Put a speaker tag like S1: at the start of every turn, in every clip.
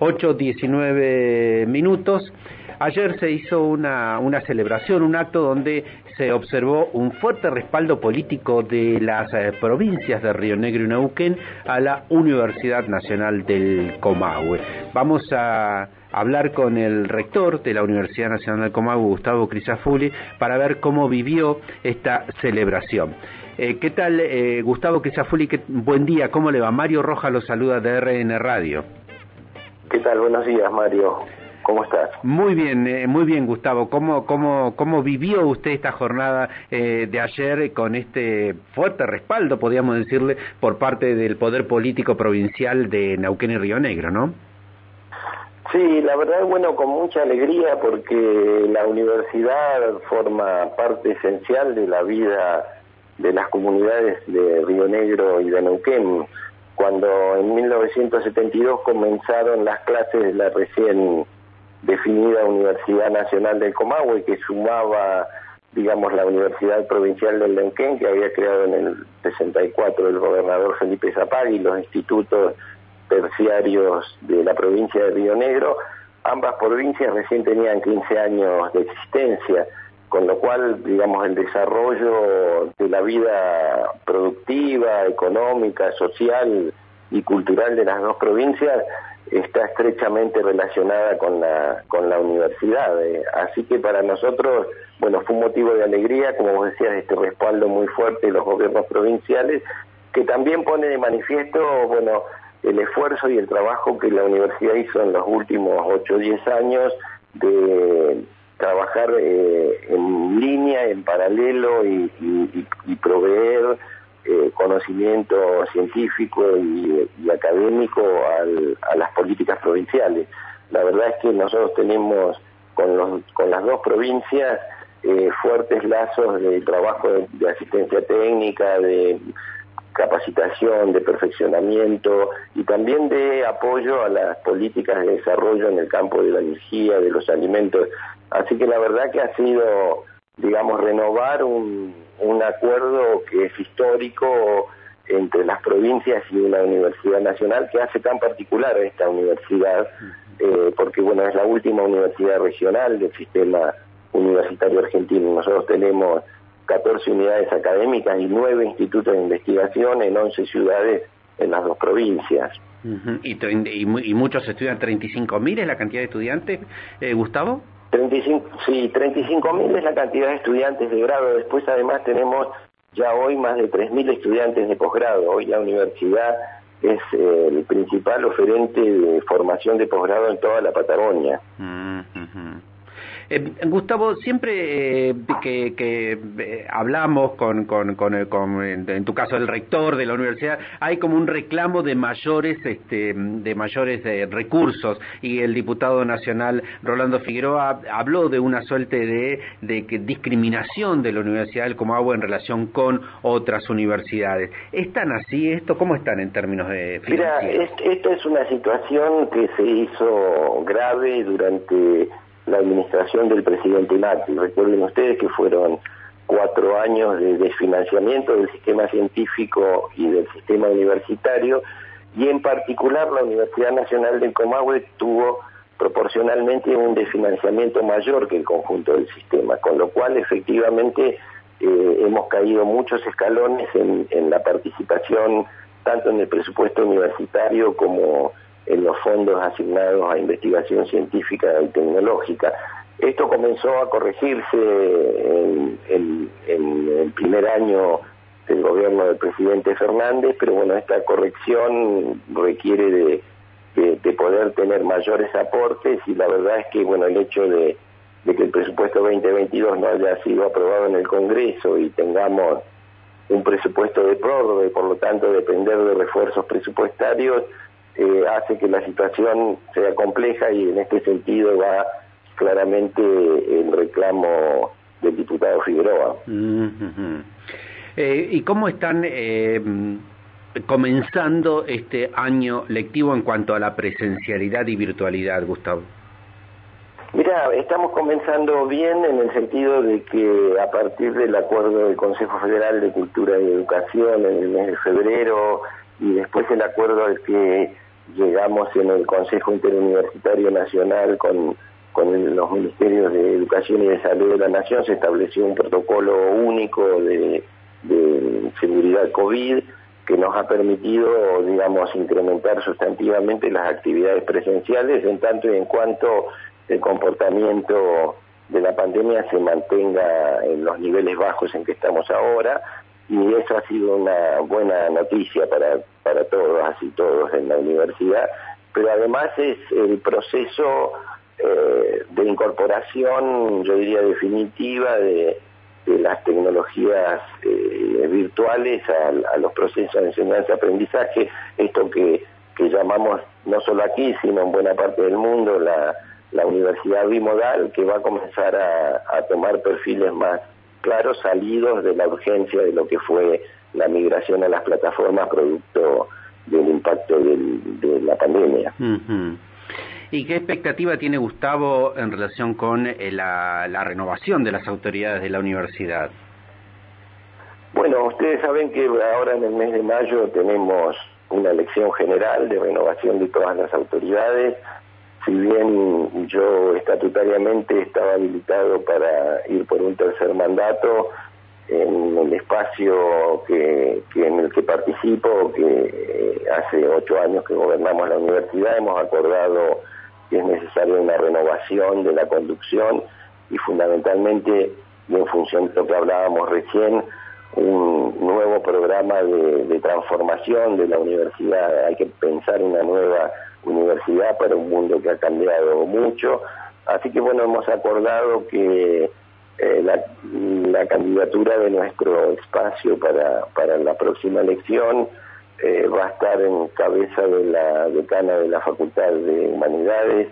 S1: 8:19. Ayer se hizo una celebración, un acto donde se observó un fuerte respaldo político de las provincias de Río Negro y Neuquén a la Universidad Nacional del Comahue. Vamos a hablar con el rector de la Universidad Nacional del Comahue, Gustavo Crisafulli, para ver cómo vivió esta celebración. ¿Qué tal, Gustavo Crisafulli? Buen día, ¿cómo le va? Mario Rojas lo saluda de RN Radio.
S2: ¿Qué tal? Buenos días, Mario. ¿Cómo estás?
S1: Muy bien, Gustavo. ¿Cómo vivió usted esta jornada de ayer con este fuerte respaldo, podríamos decirle, por parte del poder político provincial de Neuquén y Río Negro, no?
S2: Sí, la verdad, bueno, con mucha alegría porque la universidad forma parte esencial de la vida de las comunidades de Río Negro y de Neuquén. Cuando en 1972 comenzaron las clases de la recién definida Universidad Nacional del Comahue, que sumaba, digamos, la Universidad Provincial del Neuquén, que había creado en el 64 el gobernador Felipe Zapag, y los institutos terciarios de la provincia de Río Negro. Ambas provincias recién tenían 15 años de existencia, con lo cual, digamos, el desarrollo de la vida productiva, económica, social y cultural de las dos provincias está estrechamente relacionada con la universidad. Así que para nosotros, bueno, fue un motivo de alegría, como vos decías, este respaldo muy fuerte de los gobiernos provinciales, que también pone de manifiesto, bueno, el esfuerzo y el trabajo que la universidad hizo en los últimos 8 o 10 años de trabajar en línea, en paralelo y proveer conocimiento científico y académico a las políticas provinciales. La verdad es que nosotros tenemos con las dos provincias fuertes lazos de trabajo de asistencia técnica, de capacitación, de perfeccionamiento y también de apoyo a las políticas de desarrollo en el campo de la energía, de los alimentos. Así que la verdad que ha sido, digamos, renovar un acuerdo que es histórico entre las provincias y una universidad nacional que hace tan particular a esta universidad, porque bueno, es la última universidad regional del sistema universitario argentino. Nosotros tenemos 14 unidades académicas y 9 institutos de investigación en 11 ciudades en las dos provincias.
S1: Uh-huh. ¿Y muchos estudian? ¿35.000 es la cantidad de estudiantes, Gustavo?
S2: 35.000 es la cantidad de estudiantes de grado. Después además tenemos ya hoy más de 3.000 estudiantes de posgrado. Hoy la universidad es el principal oferente de formación de posgrado en toda la Patagonia.
S1: Uh-huh. Gustavo, siempre que hablamos en tu caso el rector de la universidad, hay como un reclamo de mayores recursos, y el diputado nacional Rolando Figueroa habló de una suerte de discriminación de la Universidad del Comahue en relación con otras universidades. ¿Están así esto? ¿Cómo están en términos de financieros?
S2: Mira, esta es una situación que se hizo grave durante la administración del presidente Macri. Recuerden ustedes que fueron 4 años de desfinanciamiento del sistema científico y del sistema universitario, y en particular la Universidad Nacional del Comahue tuvo proporcionalmente un desfinanciamiento mayor que el conjunto del sistema, con lo cual efectivamente hemos caído muchos escalones en la participación tanto en el presupuesto universitario como en los fondos asignados a investigación científica y tecnológica. Esto comenzó a corregirse en el primer año del gobierno del presidente Fernández, pero bueno, esta corrección requiere de poder tener mayores aportes, y la verdad es que bueno, el hecho de que el presupuesto 2022 no haya sido aprobado en el Congreso y tengamos un presupuesto de prórroga y por lo tanto depender de refuerzos presupuestarios, hace que la situación sea compleja, y en este sentido va claramente el reclamo del diputado Figueroa.
S1: Uh-huh. ¿Y cómo están comenzando este año lectivo en cuanto a la presencialidad y virtualidad, Gustavo?
S2: Mira, estamos comenzando bien en el sentido de que a partir del acuerdo del Consejo Federal de Cultura y Educación en el mes de febrero, y después el acuerdo al que llegamos en el Consejo Interuniversitario Nacional con los Ministerios de Educación y de Salud de la Nación, se estableció un protocolo único de seguridad COVID que nos ha permitido, digamos, incrementar sustantivamente las actividades presenciales en tanto y en cuanto el comportamiento de la pandemia se mantenga en los niveles bajos en que estamos ahora, y eso ha sido una buena noticia para todas y todos en la universidad, pero además es el proceso de incorporación, yo diría definitiva, de las tecnologías virtuales a los procesos de enseñanza-aprendizaje, esto que llamamos no solo aquí, sino en buena parte del mundo, la universidad bimodal, que va a comenzar a tomar perfiles más claros, salidos de la urgencia de lo que fue la migración a las plataformas producto del impacto de la pandemia.
S1: Uh-huh. ¿Y qué expectativa tiene Gustavo en relación con la renovación de las autoridades de la universidad?
S2: Bueno, ustedes saben que ahora en el mes de mayo tenemos una elección general de renovación de todas las autoridades. Si bien yo estatutariamente estaba habilitado para ir por un tercer mandato, en el espacio en el que participo, que hace 8 años que gobernamos la universidad, hemos acordado que es necesaria una renovación de la conducción y fundamentalmente, y en función de lo que hablábamos recién, un nuevo programa de transformación de la universidad. Hay que pensar una nueva universidad para un mundo que ha cambiado mucho, así que bueno, hemos acordado que la candidatura de nuestro espacio para la próxima elección va a estar en cabeza de la decana de la Facultad de Humanidades,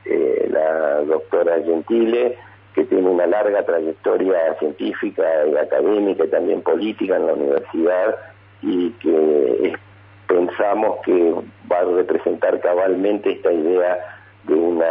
S2: la doctora Gentile, que tiene una larga trayectoria científica y académica y también política en la universidad, y que pensamos que va a representar cabalmente esta idea de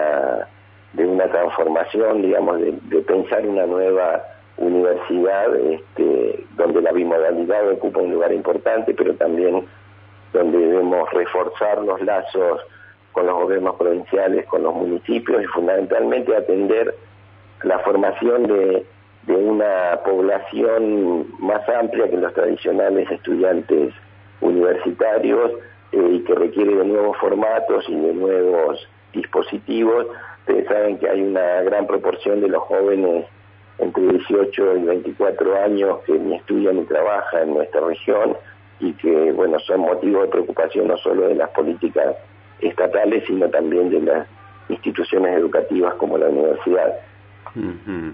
S2: una transformación, digamos, de pensar una nueva universidad donde la bimodalidad ocupa un lugar importante, pero también donde debemos reforzar los lazos con los gobiernos provinciales, con los municipios, y fundamentalmente atender la formación de una población más amplia que los tradicionales estudiantes universitarios, y que requiere de nuevos formatos y de nuevos dispositivos. Ustedes saben que hay una gran proporción de los jóvenes entre 18 y 24 años que ni estudian ni trabajan en nuestra región, y que, bueno, son motivo de preocupación no solo de las políticas estatales, sino también de las instituciones educativas como la universidad.
S1: Uh-huh.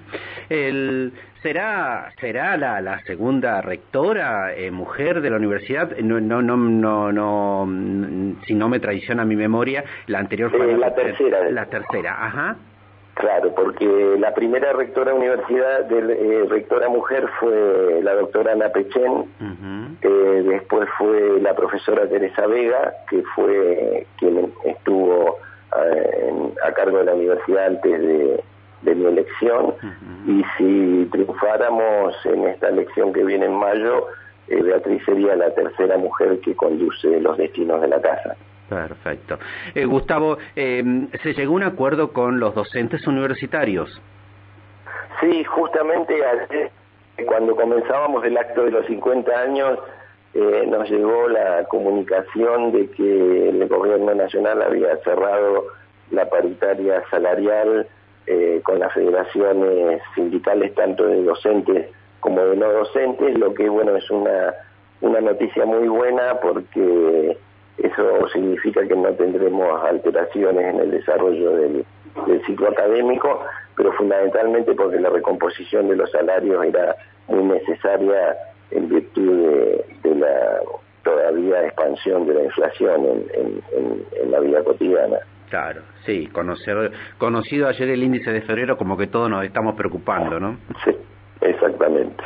S1: ¿Será la segunda rectora mujer de la universidad? No, si no me traiciona mi memoria, la anterior fue
S2: la tercera.
S1: La tercera, ajá.
S2: Claro, porque la primera rectora rectora mujer fue la doctora Ana Pechen, uh-huh. Después fue la profesora Teresa Vega, que fue quien estuvo a cargo de la universidad antes de mi elección, uh-huh. Y si triunfáramos en esta elección que viene en mayo, Beatriz sería la tercera mujer que conduce los destinos de la casa.
S1: Perfecto. Gustavo, ¿se llegó a un acuerdo con los docentes universitarios?
S2: Sí, justamente ayer, cuando comenzábamos el acto de los 50 años, nos llegó la comunicación de que el gobierno nacional había cerrado la paritaria salarial con las federaciones sindicales, tanto de docentes como de no docentes, lo que, bueno, es una noticia muy buena, porque eso significa que no tendremos alteraciones en el desarrollo del ciclo académico, pero fundamentalmente porque la recomposición de los salarios era muy necesaria en virtud de la todavía expansión de la inflación en la vida cotidiana.
S1: Claro, sí, conocido ayer el índice de febrero, como que todos nos estamos preocupando, ¿no?
S2: Sí, exactamente.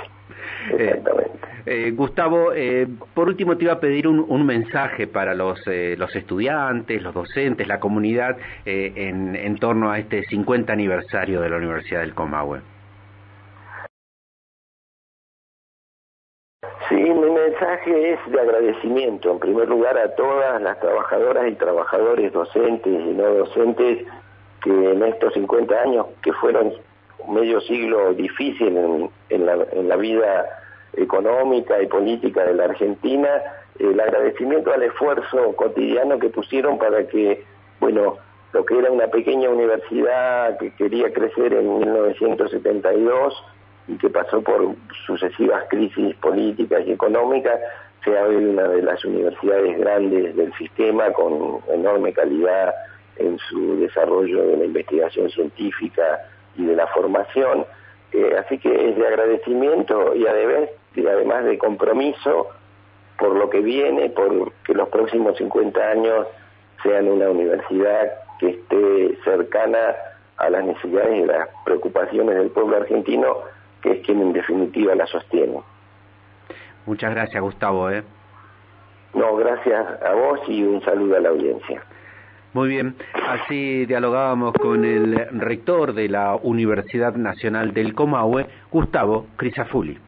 S1: Gustavo, por último te iba a pedir un mensaje para los estudiantes, los docentes, la comunidad en torno a este 50 aniversario de la Universidad del Comahue.
S2: Sí, mi mensaje es de agradecimiento, en primer lugar, a todas las trabajadoras y trabajadores docentes y no docentes que en estos 50 años, que fueron medio siglo difícil en la vida económica y política de la Argentina, el agradecimiento al esfuerzo cotidiano que pusieron para que, bueno, lo que era una pequeña universidad que quería crecer en 1972 y que pasó por sucesivas crisis políticas y económicas, sea hoy una de las universidades grandes del sistema con enorme calidad en su desarrollo de la investigación científica y de la formación. Así que es de agradecimiento y además de compromiso por lo que viene, por que los próximos 50 años sean una universidad que esté cercana a las necesidades y las preocupaciones del pueblo argentino, que es quien en definitiva la sostiene.
S1: Muchas gracias, Gustavo.
S2: No, gracias a vos y un saludo a la audiencia.
S1: Muy bien, así dialogábamos con el rector de la Universidad Nacional del Comahue, Gustavo Crisafulli.